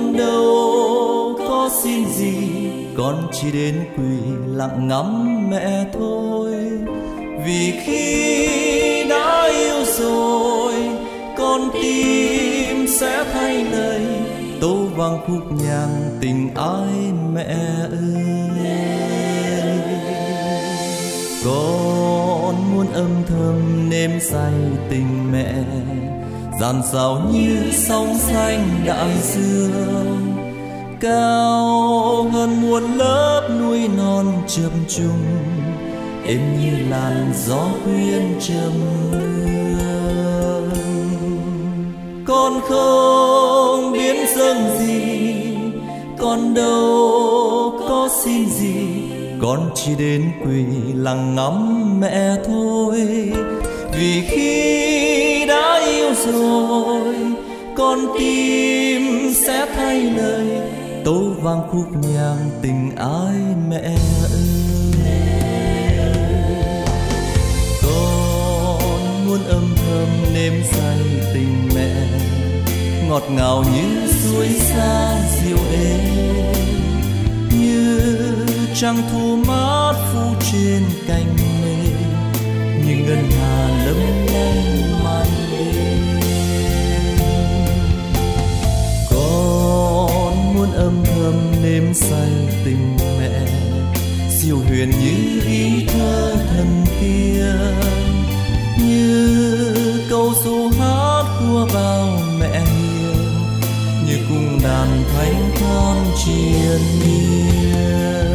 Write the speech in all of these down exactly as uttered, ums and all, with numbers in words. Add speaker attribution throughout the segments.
Speaker 1: con đâu có xin gì, con chỉ đến quỳ lặng ngắm mẹ thôi. Vì khi đã yêu rồi, con tim sẽ thay lời tấu vang khúc nhạc tình ái mẹ ơi. Con muốn âm thầm nếm say tình mẹ, dàn dào như sóng xanh đại dương, cao hơn muôn lớp núi non chập trùng, êm như làn gió khuyên trầm hương. Con không biết dâng gì, con đâu có xin gì, con chỉ đến quỳ lặng ngắm mẹ thôi. Vì khi đã yêu rồi, con tim sẽ thay lời tấu vang khúc nhạc tình ái mẹ ơi. Con muốn âm thầm nếm say tình mẹ, ngọt ngào như suối xa dịu êm, như trăng thu mát phủ trên cành mây, như ngân hà lấp lánh màn đêm. Con muốn âm thầm nếm say tình mẹ, siêu huyền như ý thơ thần tiên, như câu ru hát của bao mẹ hiền, như cung đàn thánh con triền miên.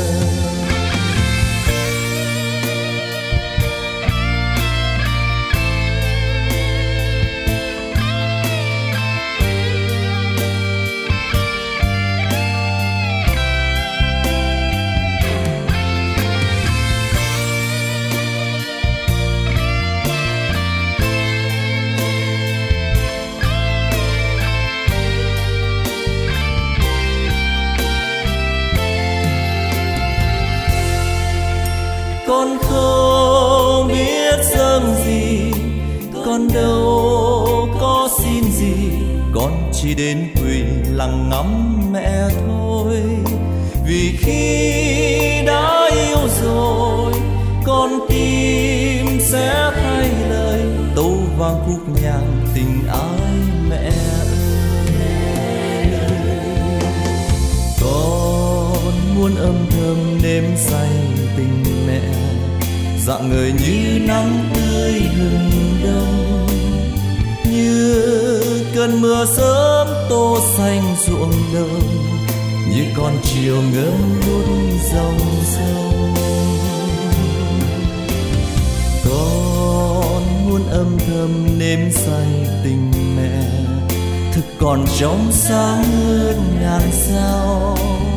Speaker 1: Con không biết dâng gì, con đâu có xin gì, con chỉ đến quỳ lặng ngắm mẹ thôi. Vì khi đã yêu rồi, con tim sẽ thay lời tấu vang khúc nhạc tình ái mẹ ơi. Con muốn âm thầm nếm say tình mẹ, dạng người như nắng tươi hừng đông, như cơn mưa sớm tô xanh ruộng đồng, như con chiều ngớm ngút dòng sông. Con muốn âm thầm nếm say tình mẹ, thực còn trong sáng hơn ngàn sao,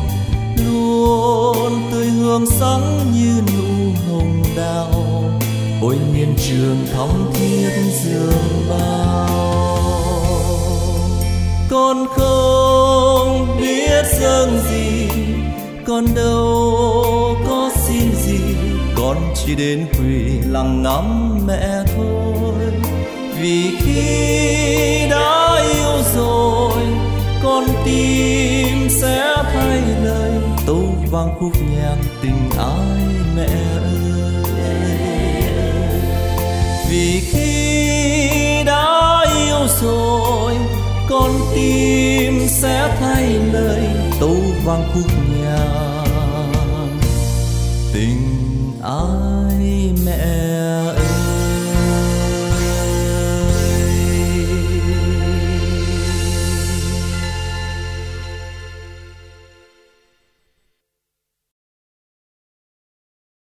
Speaker 1: luôn tươi hương sáng như nụ hồng đào, ôi miền trường thắm thiết dường bao. Con không biết dâng gì, con đâu có xin gì, con chỉ đến quỳ lặng ngắm mẹ thôi. Vì khi đã yêu rồi, con tim sẽ thay lời tấu vang khúc nhạc tình ái mẹ ơi. Vì khi đã yêu rồi, con tim sẽ thay lời tấu vang khúc nhạc tình ái.